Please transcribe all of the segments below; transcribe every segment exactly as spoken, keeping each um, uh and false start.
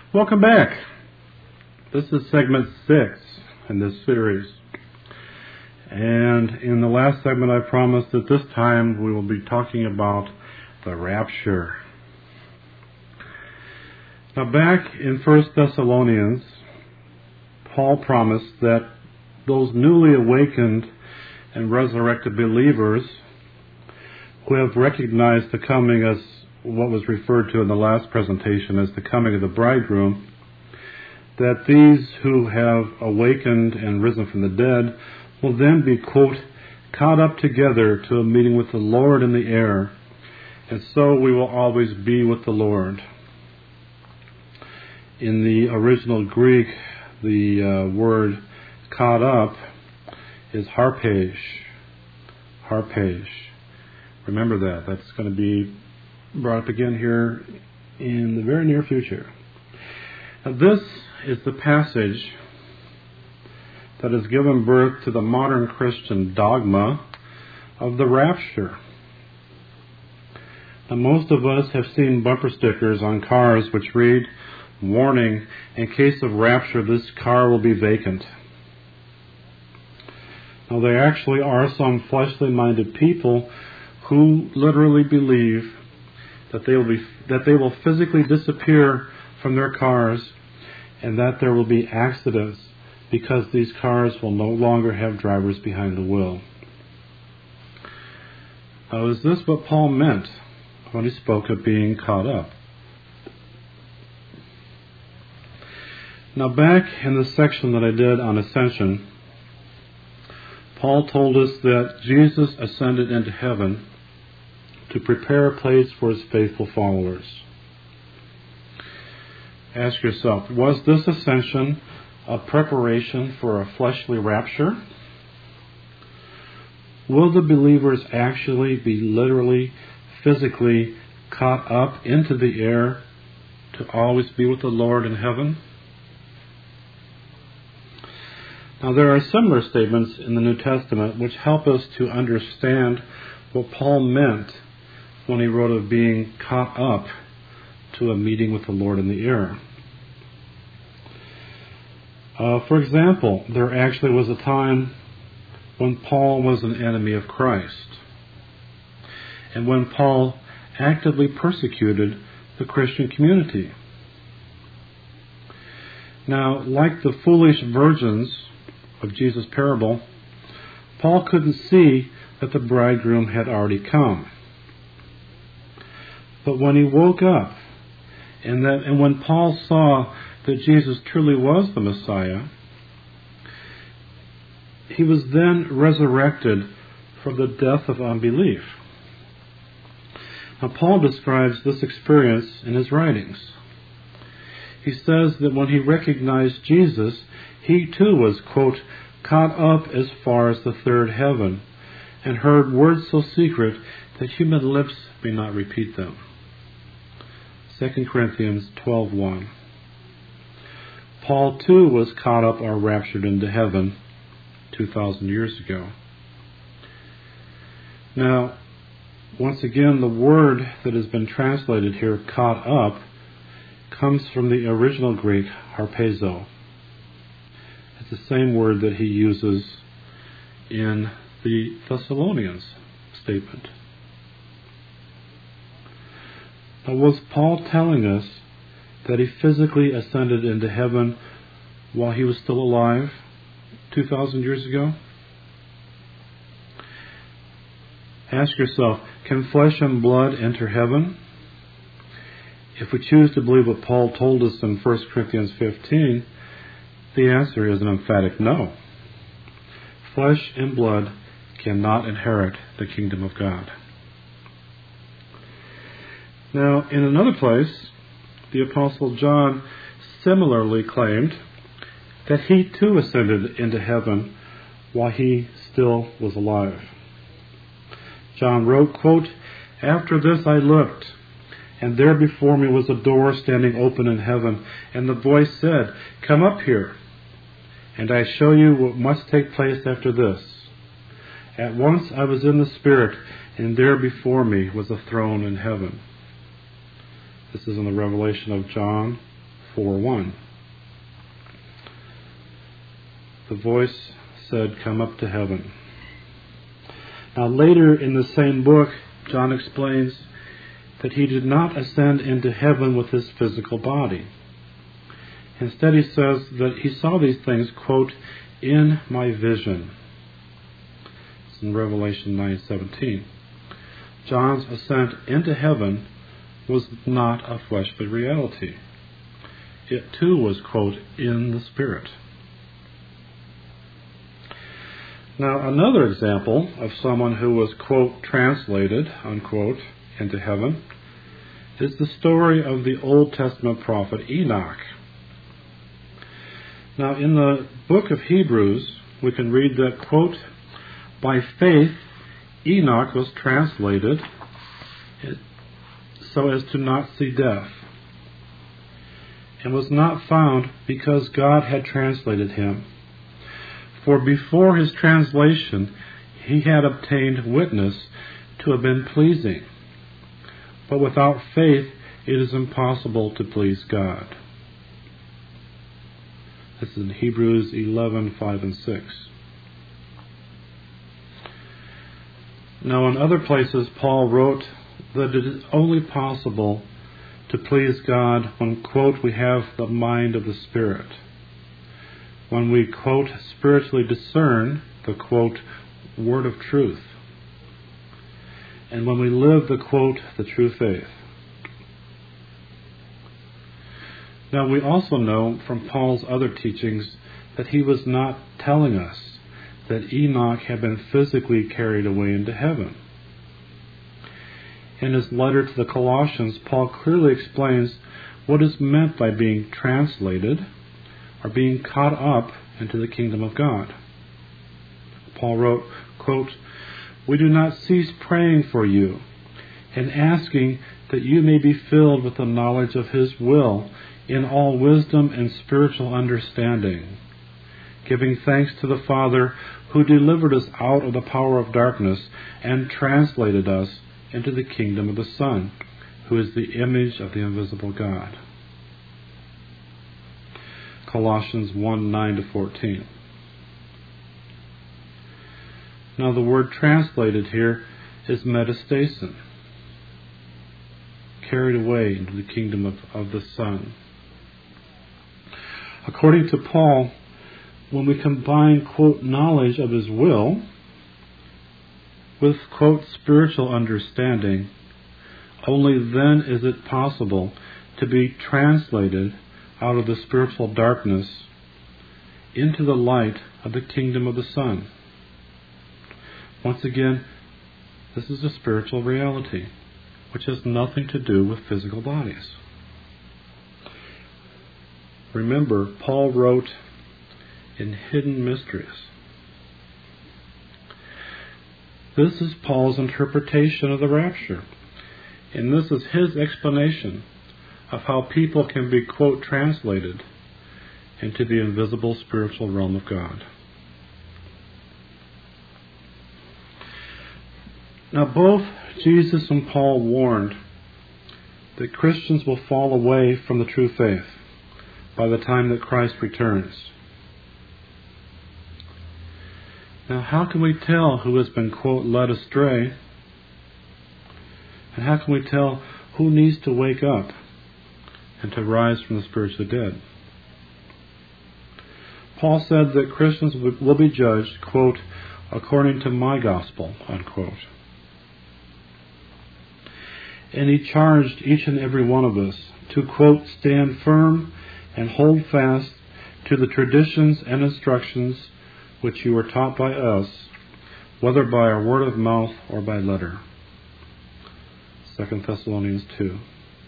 Welcome back. This is segment six in this series. And in the last segment I promised that this time we will be talking about the rapture. Now back in First Thessalonians, Paul promised that those newly awakened and resurrected believers who have recognized the coming as what was referred to in the last presentation as the coming of the bridegroom, that these who have awakened and risen from the dead will then be, quote, caught up together to a meeting with the Lord in the air, and so we will always be with the Lord. In the original Greek, the uh, word caught up is harpage. Harpage. Remember that. That's going to be brought up again here in the very near future. Now, this is the passage that has given birth to the modern Christian dogma of the rapture. Now, most of us have seen bumper stickers on cars which read, "Warning, in case of rapture, this car will be vacant." Now, there actually are some fleshly-minded people who literally believe that they will be that they will physically disappear from their cars and that there will be accidents because these cars will no longer have drivers behind the wheel. Now, is this what Paul meant when he spoke of being caught up? Now, back in the section that I did on ascension, Paul told us that Jesus ascended into heaven to prepare a place for his faithful followers. Ask yourself, was this ascension a preparation for a fleshly rapture? Will the believers actually be literally, physically caught up into the air to always be with the Lord in heaven? Now, there are similar statements in the New Testament which help us to understand what Paul meant when he wrote of being caught up to a meeting with the Lord in the air. Uh, for example, there actually was a time when Paul was an enemy of Christ, and when Paul actively persecuted the Christian community. Now, like the foolish virgins of Jesus' parable, Paul couldn't see that the bridegroom had already come. But when he woke up, and that, and when Paul saw that Jesus truly was the Messiah, he was then resurrected from the death of unbelief. Now, Paul describes this experience in his writings. He says that when he recognized Jesus, he too was, quote, caught up as far as the third heaven, and heard words so secret that human lips may not repeat them. Second Corinthians twelve one. Paul too was caught up or raptured into heaven two thousand years ago. Now, once again, the word that has been translated here, caught up, comes from the original Greek, harpazo. It's the same word that he uses in the Thessalonians statement. Now, was Paul telling us that he physically ascended into heaven while he was still alive two thousand years ago? Ask yourself, can flesh and blood enter heaven? If we choose to believe what Paul told us in First Corinthians fifteen, the answer is an emphatic no. Flesh and blood cannot inherit the kingdom of God. Now, in another place, the Apostle John similarly claimed that he too ascended into heaven while he still was alive. John wrote, quote, "After this I looked, and there before me was a door standing open in heaven, and the voice said, 'Come up here, and I show you what must take place after this.' At once I was in the Spirit, and there before me was a throne in heaven." This is in the Revelation of John four one. The voice said, "Come up to heaven." Now later in the same book, John explains that he did not ascend into heaven with his physical body. Instead, he says that he saw these things, quote, "in my vision." It's in Revelation nine seventeen. John's ascent into heaven was not a fleshly reality. It too was, quote, "in the Spirit." Now, another example of someone who was, quote, "translated," unquote, into heaven is the story of the Old Testament prophet Enoch. Now, in the book of Hebrews, we can read that, quote, "By faith Enoch was translated so as to not see death, and was not found because God had translated him. For before his translation he had obtained witness to have been pleasing. But without faith it is impossible to please God." This is in Hebrews eleven five and six. Now, in other places, Paul wrote that it is only possible to please God when, quote, "we have the mind of the Spirit." When we, quote, "spiritually discern the, quote, word of truth." And when we live the, quote, "the true faith." Now, we also know from Paul's other teachings that he was not telling us that Enoch had been physically carried away into heaven. In his letter to the Colossians, Paul clearly explains what is meant by being translated or being caught up into the kingdom of God. Paul wrote, quote, "We do not cease praying for you and asking that you may be filled with the knowledge of his will in all wisdom and spiritual understanding, giving thanks to the Father who delivered us out of the power of darkness and translated us into the kingdom of the Son, who is the image of the invisible God." Colossians one nine to fourteen. Now, the word translated here is metastasin, carried away into the kingdom of, of the Son. According to Paul, when we combine, quote, "knowledge of his will" with, quote, "spiritual understanding," only then is it possible to be translated out of the spiritual darkness into the light of the kingdom of the Son. Once again, this is a spiritual reality which has nothing to do with physical bodies. Remember, Paul wrote in hidden mysteries. This is Paul's interpretation of the rapture, and this is his explanation of how people can be, quote, "translated into the invisible spiritual realm of God." Now, both Jesus and Paul warned that Christians will fall away from the true faith by the time that Christ returns. Now, how can we tell who has been, quote, "led astray"? And how can we tell who needs to wake up and to rise from the spiritually dead? Paul said that Christians will be judged, quote, "according to my gospel," unquote. And he charged each and every one of us to, quote, "stand firm and hold fast to the traditions and instructions which you were taught by us, whether by our word of mouth or by letter." Second Thessalonians two.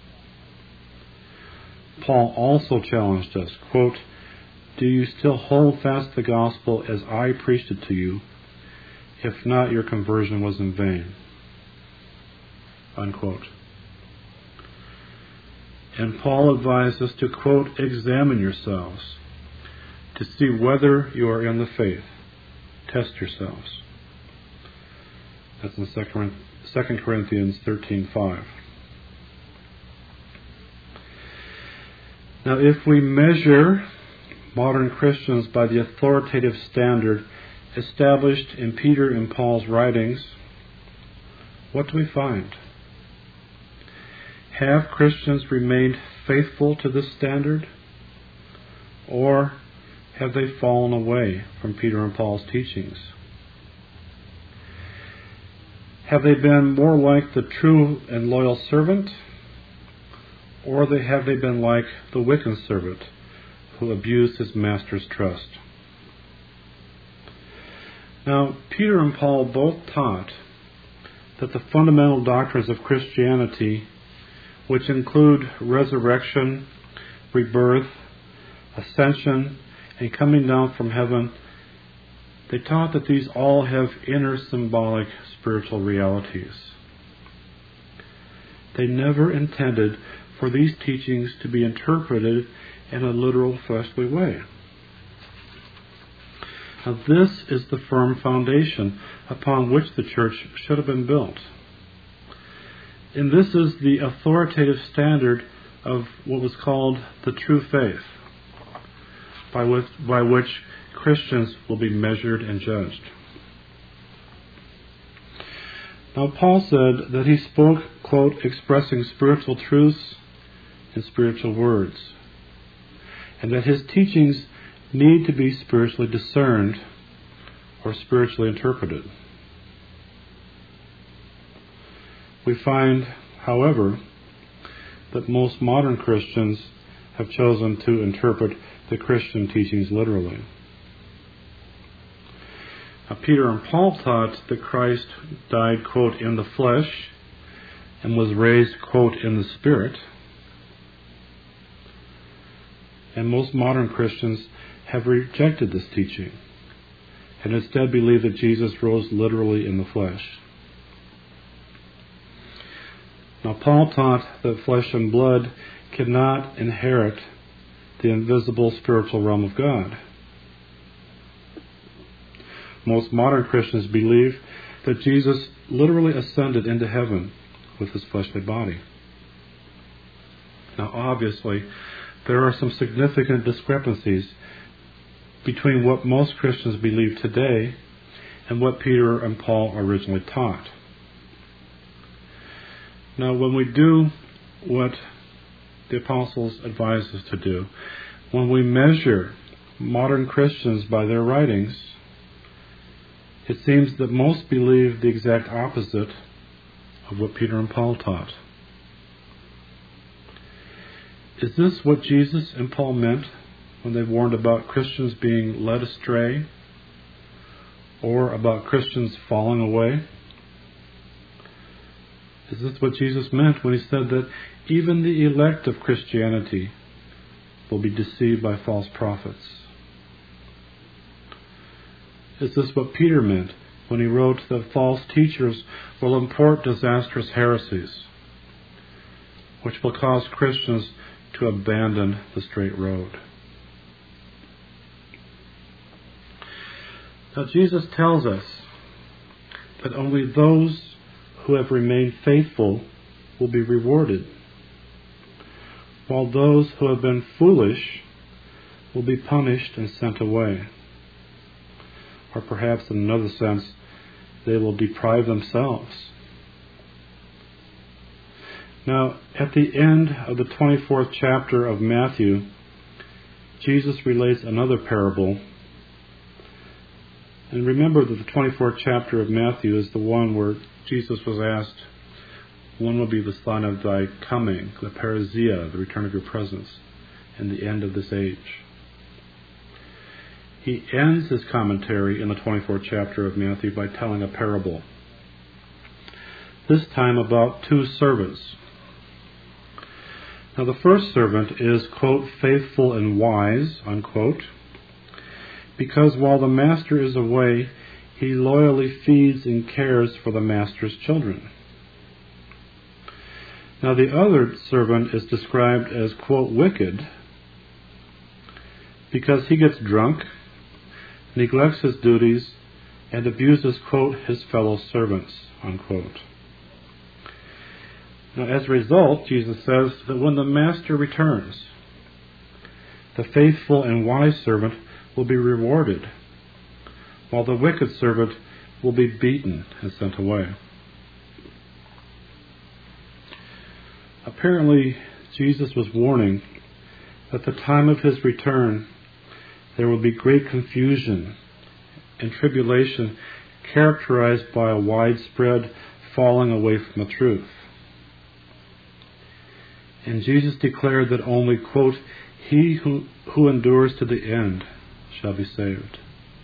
Paul also challenged us, quote, "Do you still hold fast the gospel as I preached it to you? If not, your conversion was in vain," unquote. And Paul advised us to, quote, "examine yourselves to see whether you are in the faith. Test yourselves." That's in Second Corinthians thirteen five. Now, if we measure modern Christians by the authoritative standard established in Peter and Paul's writings, what do we find? Have Christians remained faithful to this standard? Or have they fallen away from Peter and Paul's teachings? Have they been more like the true and loyal servant? Or have they been like the wicked servant who abused his master's trust? Now, Peter and Paul both taught that the fundamental doctrines of Christianity, which include resurrection, rebirth, ascension, and coming down from heaven, they taught that these all have inner symbolic spiritual realities. They never intended for these teachings to be interpreted in a literal fleshly way. Now, this is the firm foundation upon which the church should have been built. And this is the authoritative standard of what was called the true faith, by which, by which Christians will be measured and judged. Now, Paul said that he spoke, quote, expressing spiritual truths in spiritual words, and that his teachings need to be spiritually discerned or spiritually interpreted. We find, however, that most modern Christians have chosen to interpret the Christian teachings literally. Now, Peter and Paul taught that Christ died, quote, in the flesh and was raised, quote, in the spirit. And most modern Christians have rejected this teaching and instead believe that Jesus rose literally in the flesh. Now, Paul taught that flesh and blood cannot inherit the invisible spiritual realm of God. Most modern Christians believe that Jesus literally ascended into heaven with his fleshly body. Now, obviously, there are some significant discrepancies between what most Christians believe today and what Peter and Paul originally taught. Now, when we do what the apostles advise us to do, when we measure modern Christians by their writings, it seems that most believe the exact opposite of what Peter and Paul taught. Is this what Jesus and Paul meant when they warned about Christians being led astray or about Christians falling away? Is this what Jesus meant when he said that even the elect of Christianity will be deceived by false prophets? Is this what Peter meant when he wrote that false teachers will import disastrous heresies, which will cause Christians to abandon the straight road? Now, Jesus tells us that only those who have remained faithful will be rewarded, while those who have been foolish will be punished and sent away. Or perhaps in another sense, they will deprive themselves. Now, at the end of the twenty-fourth chapter of Matthew, Jesus relates another parable. And remember that the twenty-fourth chapter of Matthew is the one where Jesus was asked, when will be the sign of thy coming, the parousia, the return of your presence, and the end of this age? He ends his commentary in the twenty-fourth chapter of Matthew by telling a parable, this time about two servants. Now, the first servant is, quote, faithful and wise, unquote, because while the master is away, he loyally feeds and cares for the master's children. Now, the other servant is described as, quote, wicked, because he gets drunk, neglects his duties, and abuses, quote, his fellow servants, unquote. Now, as a result, Jesus says that when the master returns, the faithful and wise servant will be rewarded, while the wicked servant will be beaten and sent away. Apparently, Jesus was warning that at the time of his return, there will be great confusion and tribulation characterized by a widespread falling away from the truth. And Jesus declared that only, quote, he who, who endures to the end shall be saved.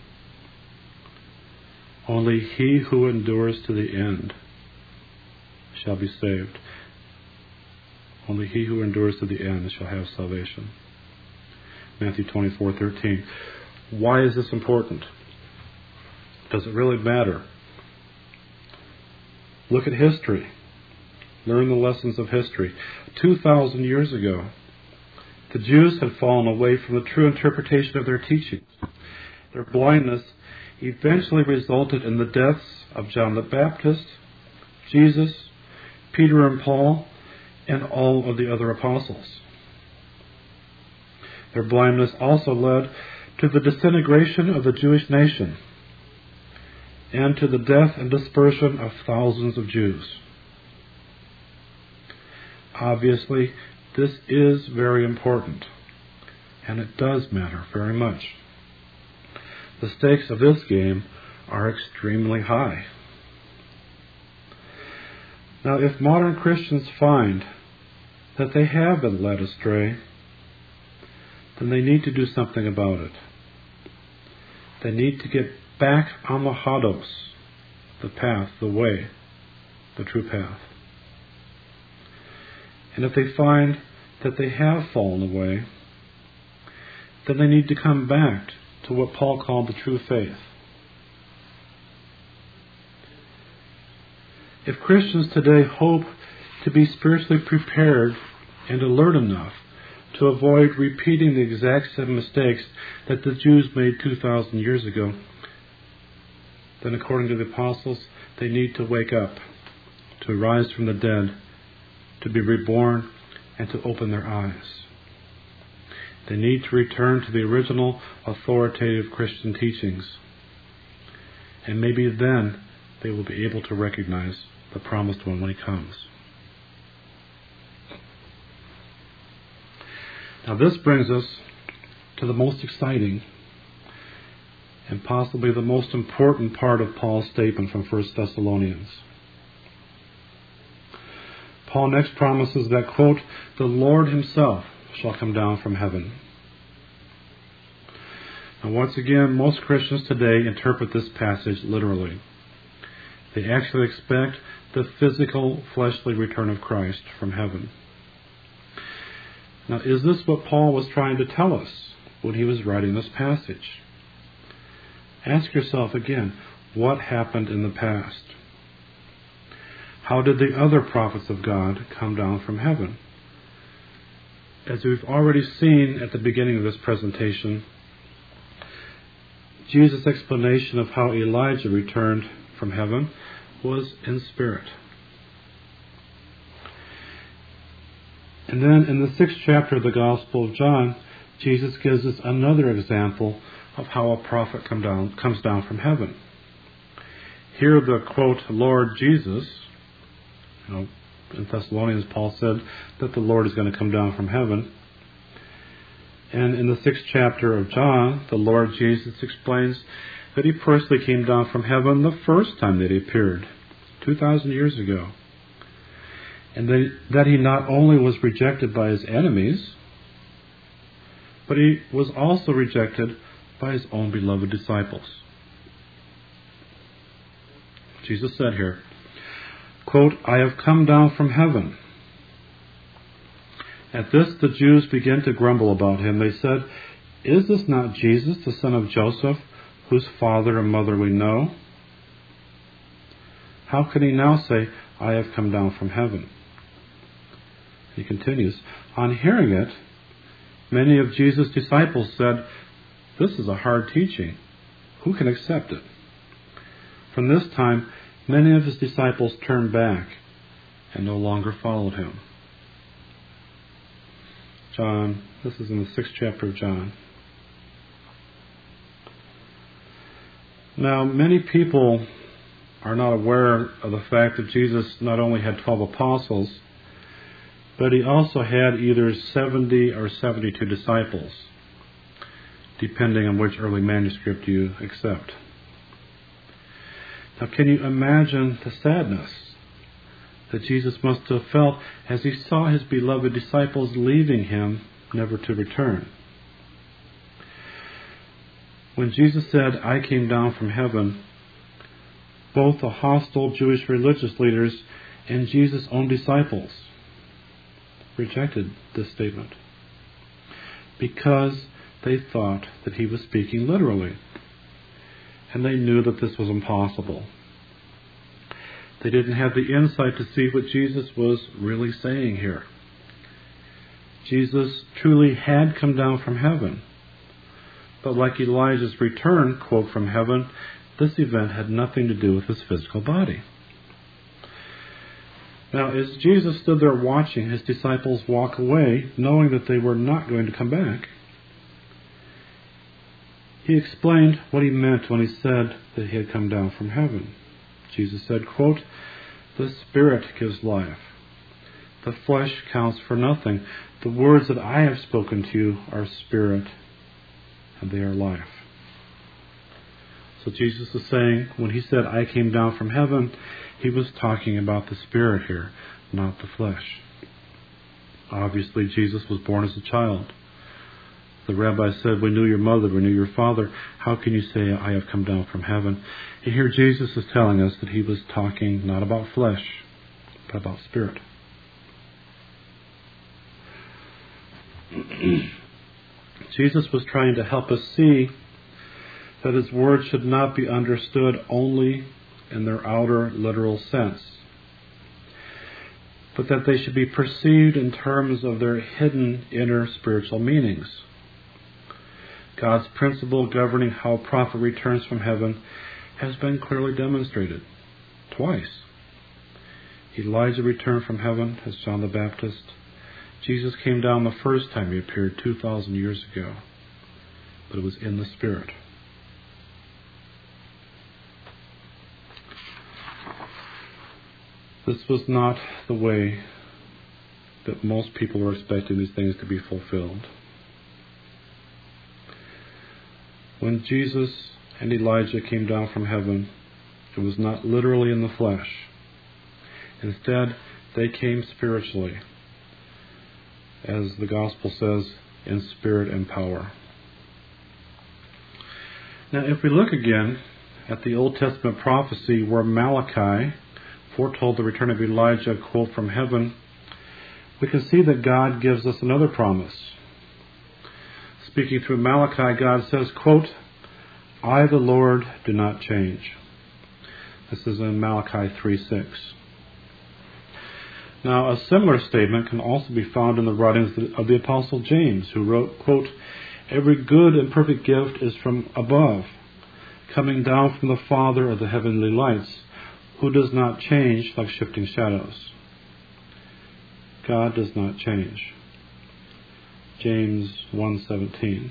Only he who endures to the end shall be saved. Only he who endures to the end shall have salvation. Matthew twenty-four thirteen. Why is this important? Does it really matter? Look at history. Learn the lessons of history. Two thousand years ago, the Jews had fallen away from the true interpretation of their teachings. Their blindness eventually resulted in the deaths of John the Baptist, Jesus, Peter and Paul, and all of the other apostles. Their blindness also led to the disintegration of the Jewish nation and to the death and dispersion of thousands of Jews. Obviously, this is very important, and it does matter very much. The stakes of this game are extremely high. Now, if modern Christians find that they have been led astray, then they need to do something about it. They need to get back on the hodos, the path, the way, the true path. And if they find that they have fallen away, then they need to come back to what Paul called the true faith. If Christians today hope to be spiritually prepared and alert enough to avoid repeating the exact same mistakes that the Jews made two thousand years ago, then according to the apostles, they need to wake up, to rise from the dead, to be reborn, and to open their eyes. They need to return to the original authoritative Christian teachings. And maybe then they will be able to recognize the promised one when he comes. Now this brings us to the most exciting and possibly the most important part of Paul's statement from First Thessalonians. Paul next promises that, quote, the Lord himself shall come down from heaven. Now once again, most Christians today interpret this passage literally. They actually expect the physical, fleshly return of Christ from heaven. Now, is this what Paul was trying to tell us when he was writing this passage? Ask yourself again, what happened in the past? How did the other prophets of God come down from heaven? As we've already seen at the beginning of this presentation, Jesus' explanation of how Elijah returned from heaven was in spirit. And then in the sixth chapter of the Gospel of John, Jesus gives us another example of how a prophet come down, comes down from heaven. Here the, quote, Lord Jesus, you know, in Thessalonians Paul said that the Lord is going to come down from heaven. And in the sixth chapter of John, the Lord Jesus explains that he personally came down from heaven the first time that he appeared, two thousand years ago. And that he not only was rejected by his enemies, but he was also rejected by his own beloved disciples. Jesus said here, quote, I have come down from heaven. At this the Jews began to grumble about him. They said, is this not Jesus, the son of Joseph, whose father and mother we know? How can he now say, I have come down from heaven? He continues, on hearing it, many of Jesus' disciples said, this is a hard teaching. Who can accept it? From this time, many of his disciples turned back and no longer followed him. John, this is in the sixth chapter of John. Now, many people are not aware of the fact that Jesus not only had twelve apostles, but he also had either seventy or seventy-two disciples, depending on which early manuscript you accept. Now, can you imagine the sadness that Jesus must have felt as he saw his beloved disciples leaving him, never to return? When Jesus said, "I came down from heaven," both the hostile Jewish religious leaders and Jesus' own disciples rejected this statement because they thought that he was speaking literally, and they knew that this was impossible. They didn't have the insight to see what Jesus was really saying here. Jesus truly had come down from heaven, but like Elijah's return, quote, from heaven, this event had nothing to do with his physical body. Now, as Jesus stood there watching his disciples walk away, knowing that they were not going to come back, he explained what he meant when he said that he had come down from heaven. Jesus said, quote, "The Spirit gives life. The flesh counts for nothing. The words that I have spoken to you are spirit, and they are life." So Jesus is saying, when he said, "I came down from heaven," he was talking about the Spirit here, not the flesh. Obviously, Jesus was born as a child. The rabbi said, "We knew your mother, we knew your father. How can you say, 'I have come down from heaven'?" And here Jesus is telling us that he was talking not about flesh, but about spirit. Jesus was trying to help us see that his words should not be understood only in their outer literal sense, but that they should be perceived in terms of their hidden inner spiritual meanings. God's principle governing how a prophet returns from heaven has been clearly demonstrated twice. Elijah returned from heaven as John the Baptist. Jesus came down the first time he appeared two thousand years ago, but it was in the Spirit. This was not the way that most people were expecting these things to be fulfilled. When Jesus and Elijah came down from heaven, it was not literally in the flesh. Instead, they came spiritually, as the Gospel says, in spirit and power. Now, if we look again at the Old Testament prophecy where Malachi foretold the return of Elijah, quote, from heaven, we can see that God gives us another promise. Speaking through Malachi, God says, quote, "I, the Lord, do not change." This is in Malachi three six. Now, a similar statement can also be found in the writings of the Apostle James, who wrote, quote, "Every good and perfect gift is from above, coming down from the Father of the heavenly lights, who does not change like shifting shadows." God does not change. James one seventeen.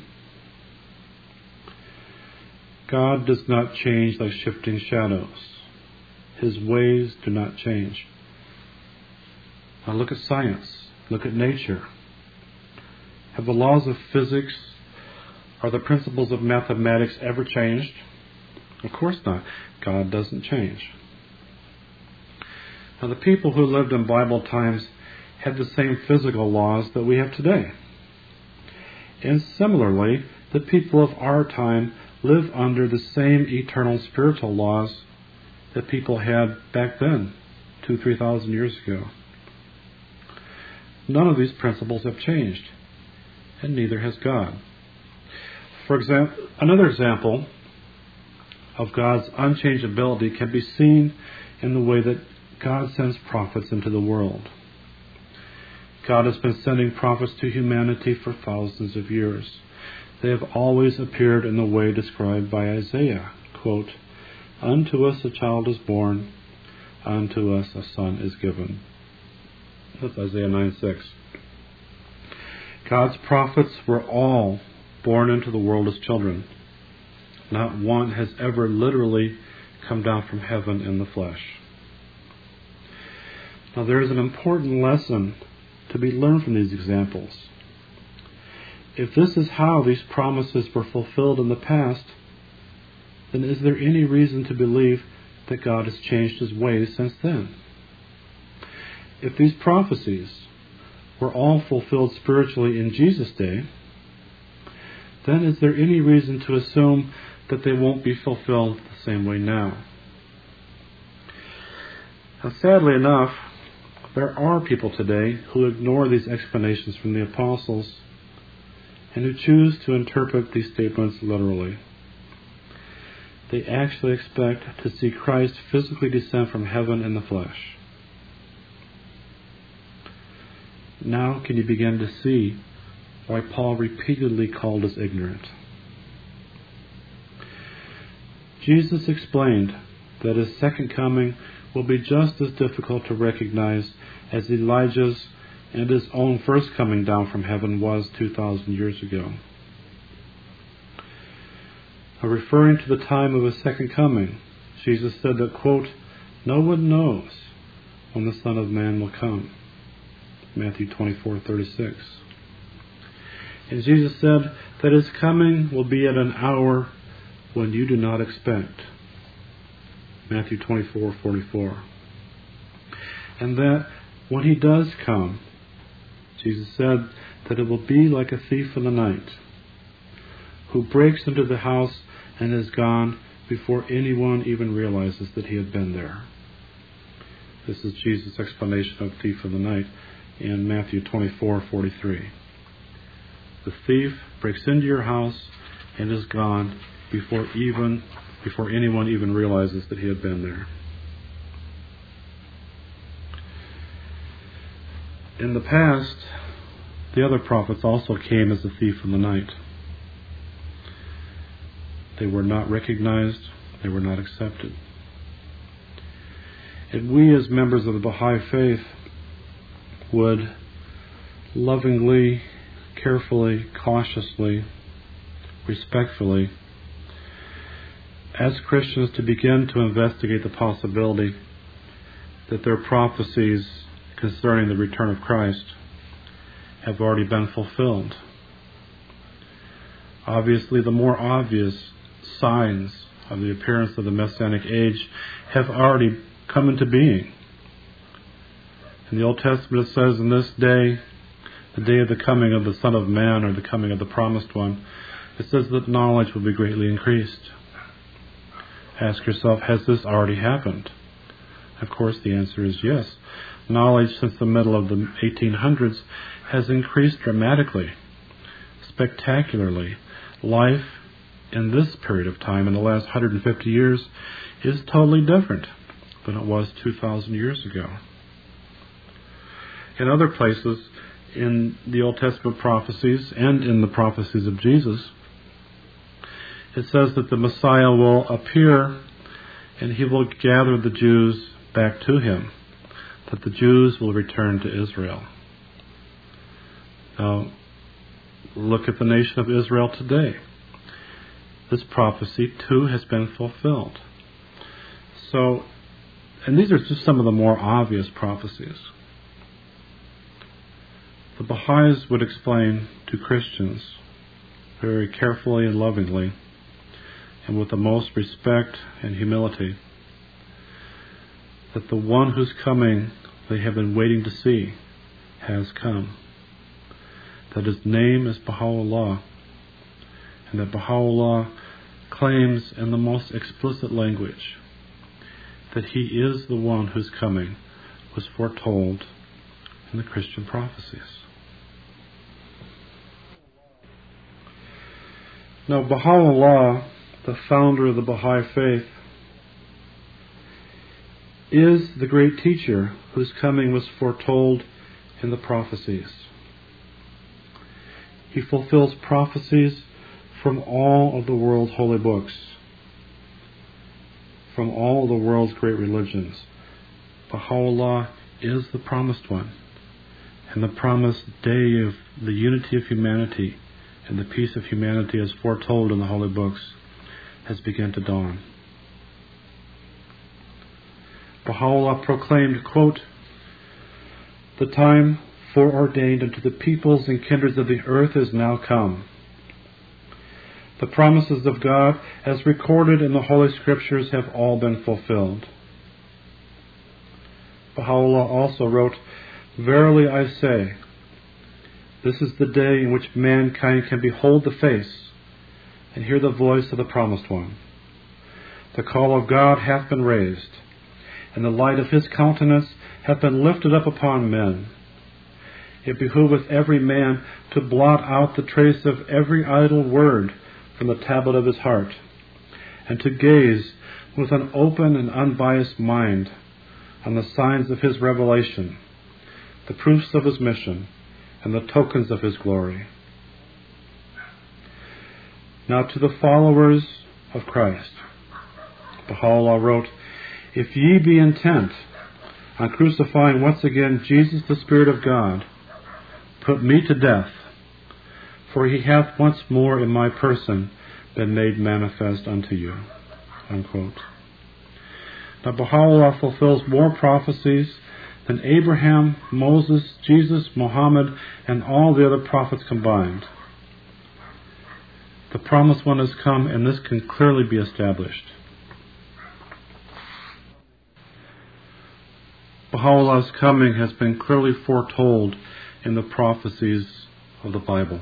God does not change like shifting shadows. His ways do not change. Now look at science. Look at nature. Have the laws of physics or the principles of mathematics ever changed? Of course not. God doesn't change. Now the people who lived in Bible times had the same physical laws that we have today. And similarly, the people of our time live under the same eternal spiritual laws that people had back then, two, three thousand years ago. None of these principles have changed, and neither has God. For example, another example of God's unchangeability can be seen in the way that God sends prophets into the world. God has been sending prophets to humanity for thousands of years. They have always appeared in the way described by Isaiah, quote, "Unto us a child is born, unto us a son is given." That's Isaiah nine six. God's prophets were all born into the world as children. Not one has ever literally come down from heaven in the flesh. Now there is an important lesson to be learned from these examples. If this is how these promises were fulfilled in the past, then is there any reason to believe that God has changed His ways since then? If these prophecies were all fulfilled spiritually in Jesus' day, then is there any reason to assume that they won't be fulfilled the same way now? Now, sadly enough, there are people today who ignore these explanations from the apostles and who choose to interpret these statements literally. They actually expect to see Christ physically descend from heaven in the flesh. Now can you begin to see why Paul repeatedly called us ignorant? Jesus explained that His second coming will be just as difficult to recognize as Elijah's and His own first coming down from heaven was two thousand years ago. Now, referring to the time of His second coming, Jesus said that, quote, "No one knows when the Son of Man will come." Matthew twenty-four thirty-six. And Jesus said that His coming will be at an hour when you do not expect. Matthew twenty-four forty-four. And that when He does come, Jesus said that it will be like a thief in the night, who breaks into the house and is gone before anyone even realizes that he had been there. This is Jesus' explanation of thief in the night in Matthew twenty-four forty-three. The thief breaks into your house and is gone before even before anyone even realizes that he had been there. In the past, the other prophets also came as a thief in the night. They were not recognized. They were not accepted. And we as members of the Baha'i faith would lovingly, carefully, cautiously, respectfully ask Christians to begin to investigate the possibility that their prophecies concerning the return of Christ have already been fulfilled. Obviously, the more obvious signs of the appearance of the Messianic age have already come into being. In the Old Testament it says, "In this day, the day of the coming of the Son of Man," or the coming of the Promised One, it says that knowledge will be greatly increased. Ask yourself, has this already happened? Of course, the answer is yes. Knowledge since the middle of the eighteen hundreds has increased dramatically, spectacularly. Life in this period of time, in the last one hundred fifty years, is totally different than it was two thousand years ago. In other places, in the Old Testament prophecies and in the prophecies of Jesus, it says that the Messiah will appear and He will gather the Jews back to Him, that the Jews will return to Israel. Now, look at the nation of Israel today. This prophecy too has been fulfilled. So, and these are just some of the more obvious prophecies. The Baha'is would explain to Christians very carefully and lovingly, and with the most respect and humility, that the one whose coming they have been waiting to see has come. That His name is Baha'u'llah, and that Baha'u'llah claims in the most explicit language that He is the one whose coming was foretold in the Christian prophecies. Now, Baha'u'llah, the founder of the Baha'i faith, is the great teacher whose coming was foretold in the prophecies. He fulfills prophecies from all of the world's holy books, from all of the world's great religions. Baha'u'llah is the promised one. and the promised day of the unity of humanity and the peace of humanity as foretold in the holy books has begun to dawn. Baha'u'llah proclaimed, quote, "The time foreordained unto the peoples and kindreds of the earth is now come. The promises of God, as recorded in the Holy Scriptures, have all been fulfilled." Baha'u'llah also wrote, "Verily I say, this is the day in which mankind can behold the face and hear the voice of the Promised One. The call of God hath been raised, and the light of his countenance hath been lifted up upon men. It behoveth every man to blot out the trace of every idle word from the tablet of his heart, and to gaze with an open and unbiased mind on the signs of his revelation, the proofs of his mission, and the tokens of his glory." Now to the followers of Christ, Baha'u'llah wrote, "If ye be intent on crucifying once again Jesus, the Spirit of God, put me to death, for he hath once more in my person been made manifest unto you." Unquote. Now Baha'u'llah fulfills more prophecies than Abraham, Moses, Jesus, Muhammad, and all the other prophets combined. The Promised One has come, and this can clearly be established. Baha'u'llah's coming has been clearly foretold in the prophecies of the Bible.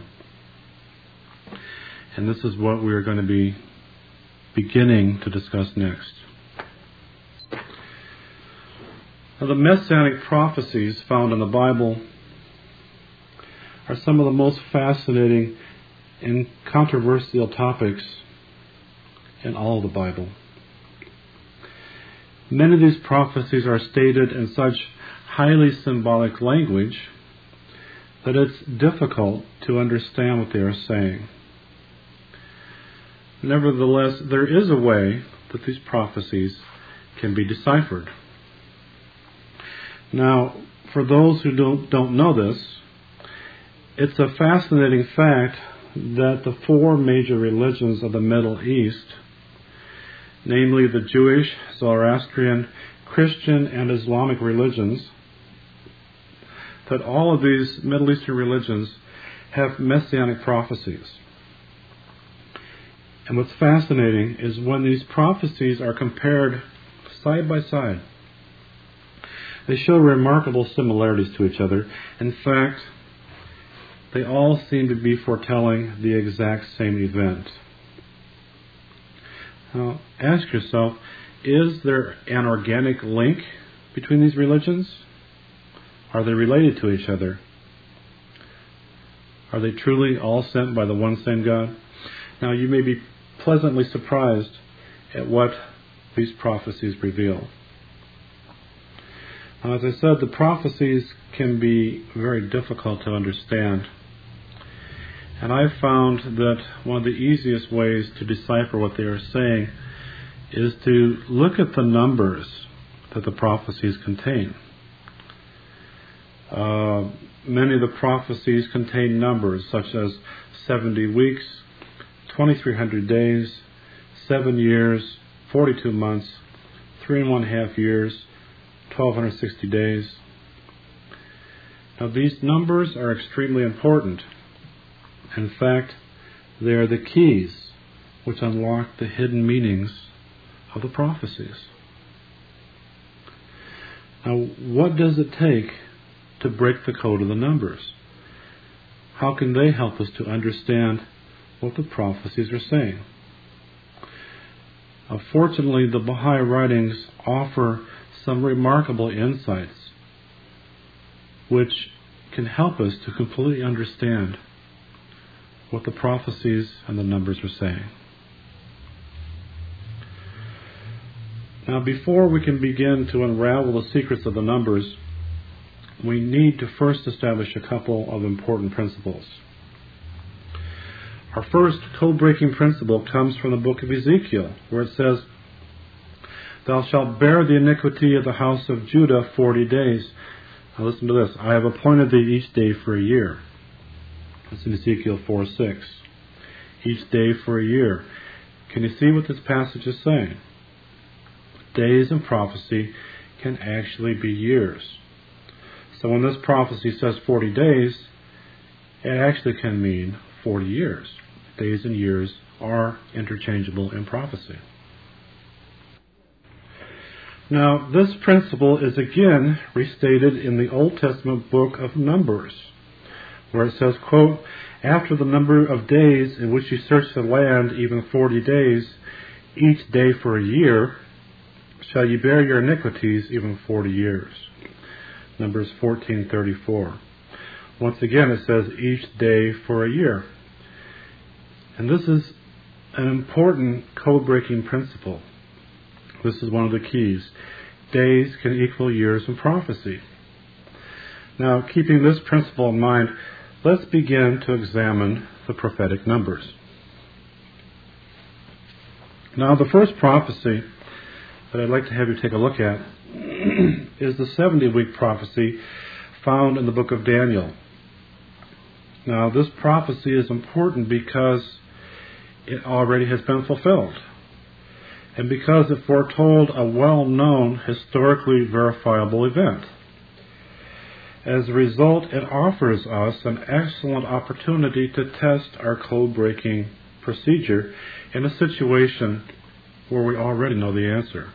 And this is what we are going to be beginning to discuss next. Now, the Messianic prophecies found in the Bible are some of the most fascinating and controversial topics in all of the Bible. Many of these prophecies are stated in such highly symbolic language that it's difficult to understand what they are saying. Nevertheless, there is a way that these prophecies can be deciphered. Now, for those who don't, don't know this, it's a fascinating fact that the four major religions of the Middle East, namely the Jewish, Zoroastrian, Christian, and Islamic religions, that all of these Middle Eastern religions have messianic prophecies. And what's fascinating is when these prophecies are compared side by side, they show remarkable similarities to each other. In fact, they all seem to be foretelling the exact same event. Now, ask yourself, is there an organic link between these religions? Are they related to each other? Are they truly all sent by the one same God? Now, you may be pleasantly surprised at what these prophecies reveal. Now, as I said, the prophecies can be very difficult to understand. And I've found that one of the easiest ways to decipher what they are saying is to look at the numbers that the prophecies contain. Uh, many of the prophecies contain numbers such as seventy weeks, twenty-three hundred days, seven years, forty-two months, three and one half years, twelve sixty days. Now, these numbers are extremely important. In fact, they are the keys which unlock the hidden meanings of the prophecies. Now, what does it take to break the code of the numbers? How can they help us to understand what the prophecies are saying? Now, fortunately, the Baha'i writings offer some remarkable insights which can help us to completely understand what the prophecies and the numbers are saying. Now, before we can begin to unravel the secrets of the numbers, we need to first establish a couple of important principles. Our first code-breaking principle comes from the book of Ezekiel, where it says, "Thou shalt bear the iniquity of the house of Judah forty days. Now listen to this. I have appointed thee each day for a year. That's in Ezekiel four six. Each day for a year. Can you see what this passage is saying? Days in prophecy can actually be years. So when this prophecy says forty days, it actually can mean forty years. Days and years are interchangeable in prophecy. Now, this principle is again restated in the Old Testament book of Numbers, where it says, quote, after the number of days in which you search the land, even forty days, each day for a year, shall you bear your iniquities even forty years. Numbers fourteen thirty-four. Once again, it says each day for a year. And this is an important code-breaking principle. This is one of the keys. Days can equal years in prophecy. Now, keeping this principle in mind, let's begin to examine the prophetic numbers. Now, the first prophecy that I'd like to have you take a look at is the seventy-week prophecy found in the book of Daniel. Now, this prophecy is important because it already has been fulfilled, and because it foretold a well-known, historically verifiable event. As a result, it offers us an excellent opportunity to test our code-breaking procedure in a situation where we already know the answer.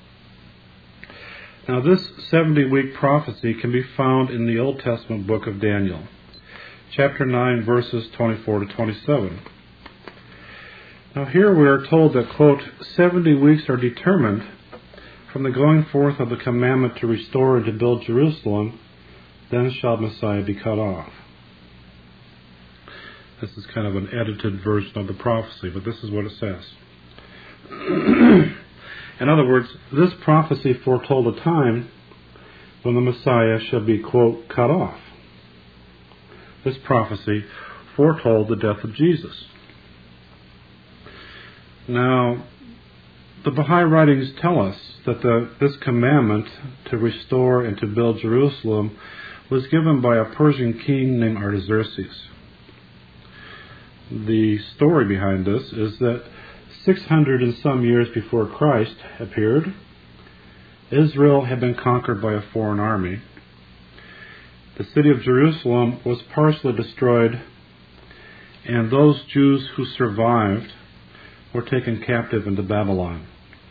Now, this seventy-week prophecy can be found in the Old Testament book of Daniel, chapter nine, verses twenty-four to twenty-seven. Now, here we are told that, quote, seventy weeks are determined from the going forth of the commandment to restore and to build Jerusalem, then shall Messiah be cut off. This is kind of an edited version of the prophecy, but this is what it says. In other words, this prophecy foretold a time when the Messiah shall be, quote, cut off. This prophecy foretold the death of Jesus. Now, the Baha'i writings tell us that the, this commandment to restore and to build Jerusalem was given by a Persian king named Artaxerxes. The story behind this is that six hundred and some years before Christ appeared, Israel had been conquered by a foreign army. The city of Jerusalem was partially destroyed, and those Jews who survived were taken captive into Babylon.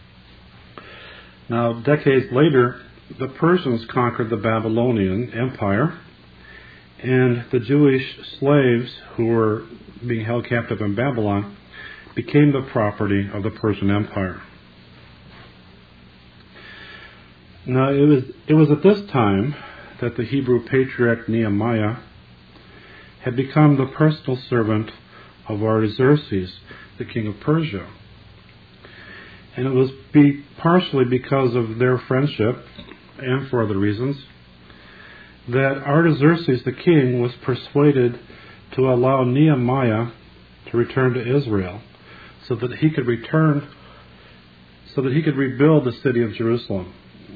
Now, decades later, the Persians conquered the Babylonian Empire, and the Jewish slaves who were being held captive in Babylon became the property of the Persian Empire. Now, it was, it was at this time that the Hebrew patriarch Nehemiah had become the personal servant of Artaxerxes, the king of Persia. And it was be partially because of their friendship, and for other reasons, that Artaxerxes the king was persuaded to allow Nehemiah to return to Israel so that he could return, so that he could rebuild the city of Jerusalem.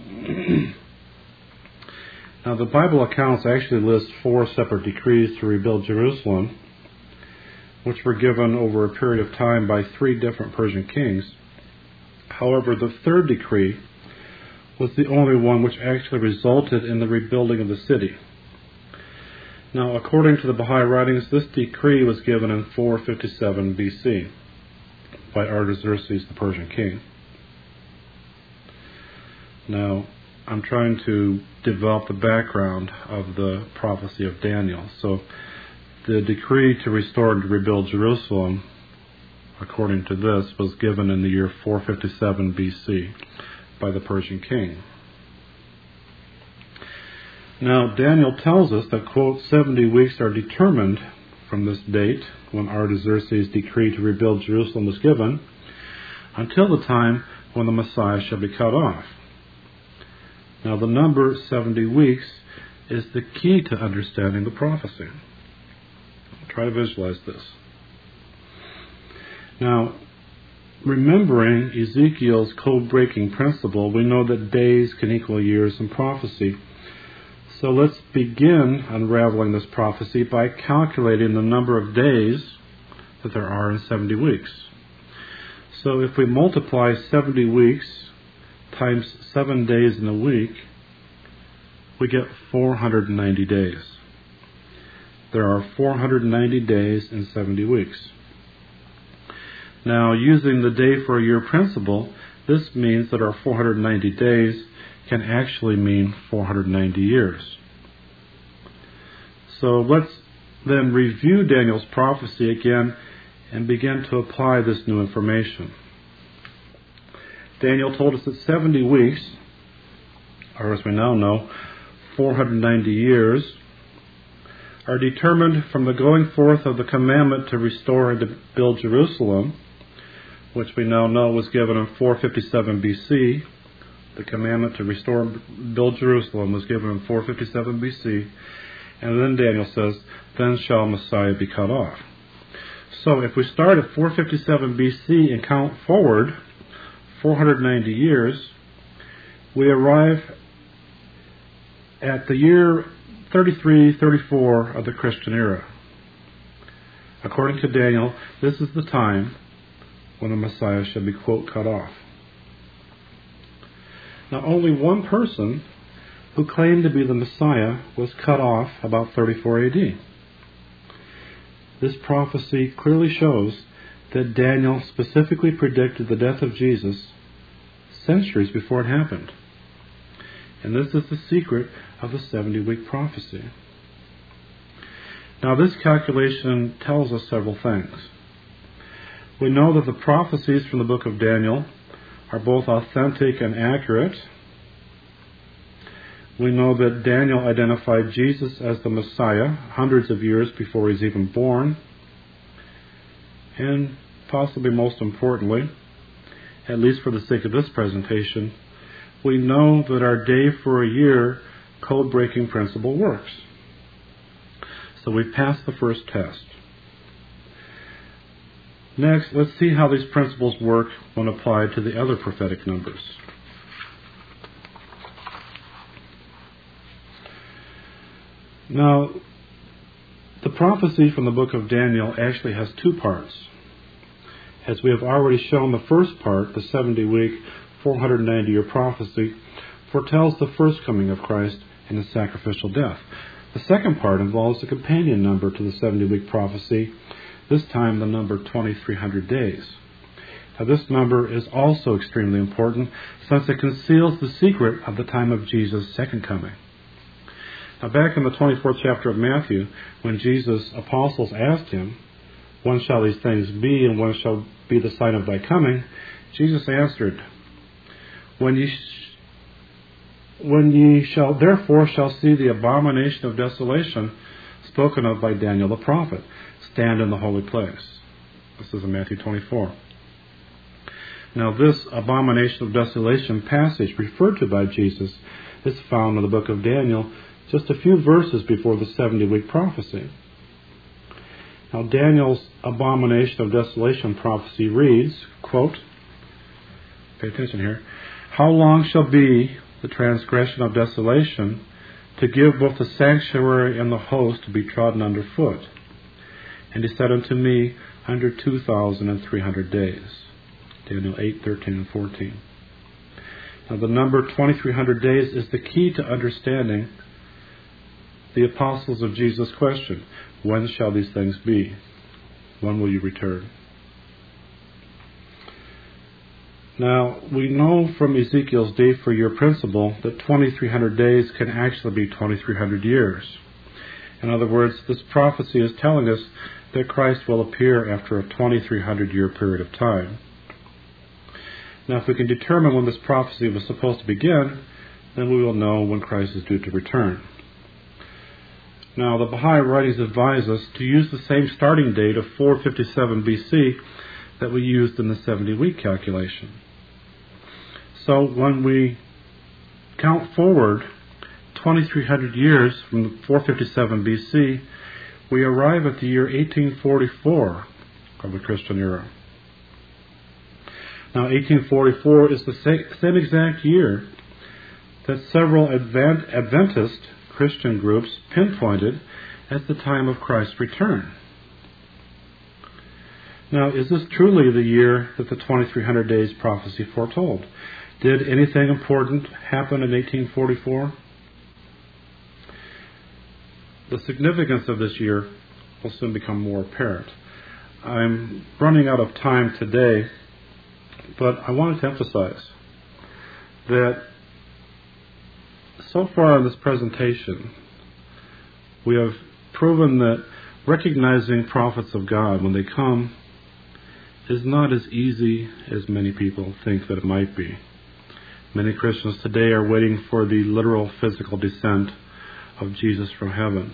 Now, the Bible accounts actually list four separate decrees to rebuild Jerusalem, which were given over a period of time by three different Persian kings. However, the third decree was the only one which actually resulted in the rebuilding of the city. Now, according to the Baha'i writings, this decree was given in four fifty-seven B C by Artaxerxes, the Persian king. Now, I'm trying to develop the background of the prophecy of Daniel. So, the decree to restore and to rebuild Jerusalem, according to this, was given in the year four fifty-seven B C by the Persian king. Now, Daniel tells us that, quote, seventy weeks are determined from this date, when Artaxerxes' decree to rebuild Jerusalem was given, until the time when the Messiah shall be cut off. Now, the number seventy weeks is the key to understanding the prophecy. Try to visualize this. Now, remembering Ezekiel's code-breaking principle, we know that days can equal years in prophecy. So let's begin unraveling this prophecy by calculating the number of days that there are in seventy weeks. So if we multiply seventy weeks times seven days in a week, we get four hundred ninety days. There are four hundred ninety days in seventy weeks. Now, using the day for a year principle, this means that our four hundred ninety days can actually mean four hundred ninety years. So let's then review Daniel's prophecy again and begin to apply this new information. Daniel told us that seventy weeks, or as we now know, four hundred ninety years, are determined from the going forth of the commandment to restore and to build Jerusalem, which we now know was given in four fifty-seven B C. The commandment to restore and build Jerusalem was given in four fifty-seven B C. And then Daniel says, then shall Messiah be cut off. So if we start at four fifty-seven B C and count forward four hundred ninety years, we arrive at the year thirty-three thirty-four of the Christian era. According to Daniel, this is the time when the Messiah shall be, quote, cut off. Now, only one person who claimed to be the Messiah was cut off about thirty-four A D. This prophecy clearly shows that Daniel specifically predicted the death of Jesus centuries before it happened. And this is the secret of the seventy-week prophecy. Now, this calculation tells us several things. We know that the prophecies from the book of Daniel are both authentic and accurate. We know that Daniel identified Jesus as the Messiah hundreds of years before he's even born. And possibly most importantly, at least for the sake of this presentation, we know that our day for a year code-breaking principle works. So we've passed the first test. Next, let's see how these principles work when applied to the other prophetic numbers. Now, the prophecy from the book of Daniel actually has two parts. As we have already shown, the first part, the seventy-week, four hundred ninety year prophecy, foretells the first coming of Christ and his sacrificial death. The second part involves a companion number to the seventy-week prophecy, this time the number twenty-three hundred days. Now, this number is also extremely important since it conceals the secret of the time of Jesus' second coming. Now, back in the twenty-fourth chapter of Matthew, when Jesus' apostles asked him, when shall these things be, and when shall be the sign of thy coming? Jesus answered, When ye, sh- when ye shall therefore shall see the abomination of desolation spoken of by Daniel the prophet, stand in the holy place. This is in Matthew twenty-four. Now, this abomination of desolation passage referred to by Jesus is found in the book of Daniel, just a few verses before the seventy-week prophecy. Now, Daniel's abomination of desolation prophecy reads, quote, pay attention here, how long shall be the transgression of desolation to give both the sanctuary and the host to be trodden under foot? And he said unto me, under two thousand and three hundred days. Daniel eight, thirteen, and fourteen. Now, the number twenty-three hundred days is the key to understanding the apostles of Jesus' question, when shall these things be? When will you return? Now, we know from Ezekiel's day for year principle that twenty-three hundred days can actually be twenty-three hundred years. In other words, this prophecy is telling us that Christ will appear after a twenty-three hundred year period of time. Now, if we can determine when this prophecy was supposed to begin, then we will know when Christ is due to return. Now, the Baha'i writings advise us to use the same starting date of four fifty-seven B C that we used in the seventy-week calculation. So when we count forward twenty-three hundred years from four fifty-seven B C, we arrive at the year eighteen forty-four of the Christian era. Now, eighteen forty-four is the same exact year that several Advent, Adventist Christian groups pinpointed as the time of Christ's return. Now, is this truly the year that the twenty-three hundred days prophecy foretold? Did anything important happen in eighteen forty-four? The significance of this year will soon become more apparent. I'm running out of time today, but I wanted to emphasize that so far in this presentation, we have proven that recognizing prophets of God when they come is not as easy as many people think that it might be. Many Christians today are waiting for the literal physical descent of Jesus from heaven.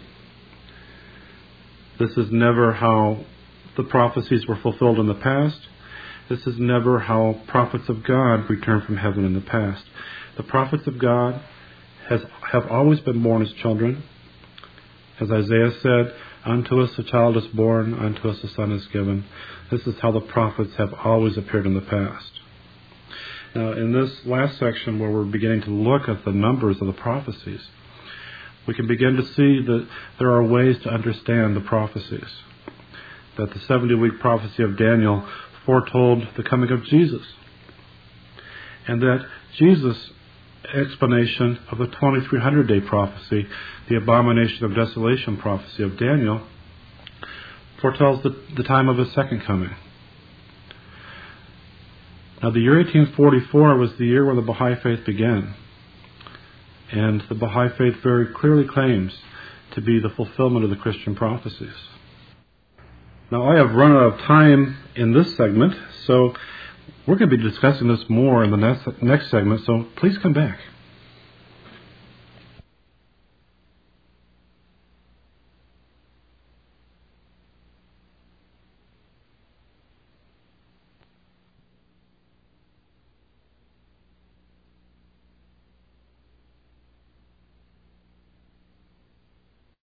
This is never how the prophecies were fulfilled in the past. This is never how prophets of God returned from heaven in the past. The prophets of God has, have always been born as children. As Isaiah said, "Unto us a child is born, unto us a son is given." This is how the prophets have always appeared in the past. Now, in this last section where we're beginning to look at the numbers of the prophecies, we can begin to see that there are ways to understand the prophecies. That the seventy-week prophecy of Daniel foretold the coming of Jesus. And that Jesus' explanation of the twenty-three hundred day prophecy, the abomination of desolation prophecy of Daniel, foretells the, the time of his second coming. Now, the year eighteen forty-four was the year when the Baha'i faith began. And the Baha'i faith very clearly claims to be the fulfillment of the Christian prophecies. Now, I have run out of time in this segment, so we're going to be discussing this more in the next, next segment, so please come back.